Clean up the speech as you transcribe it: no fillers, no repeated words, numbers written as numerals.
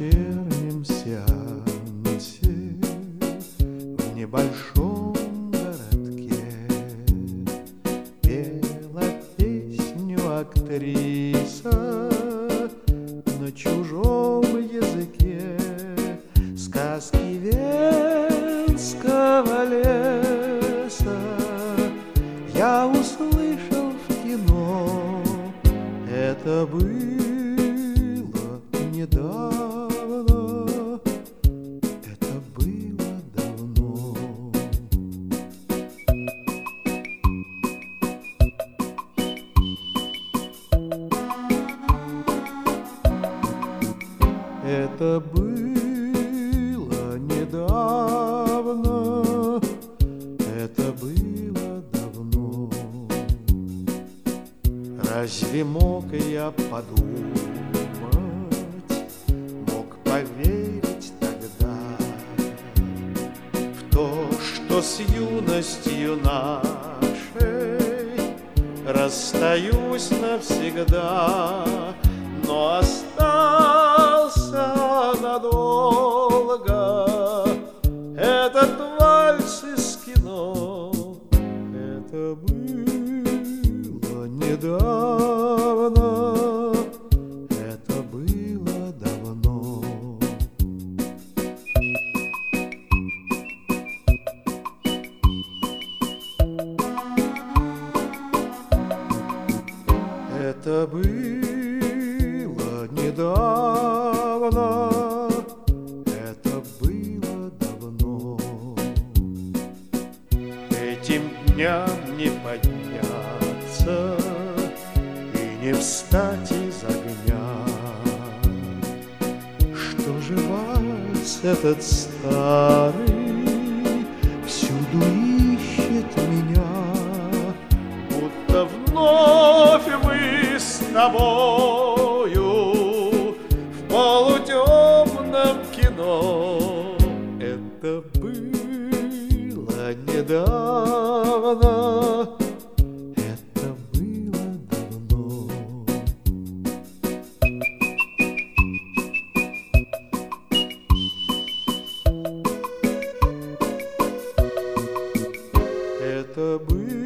вечернем сеансе в небольшом городке пела песню актриса на чужом языке. Сказки Венского леса я услышал в кино. Это было недавно, это было давно. Это было недавно, это было давно. Разве мог я подумать, мог поверить тогда в то, что с юностью нашей расстаюсь навсегда, но остался надолго этот вальс из кино. Это было недавно, это было давно. Это было недавно, это было давно. Этим дням не подняться и не встать из огня. Что же вальс этот старый всюду ищет меня, будто вновь мы с тобою в полутемном кино. Это было недавно, это было давно. Это было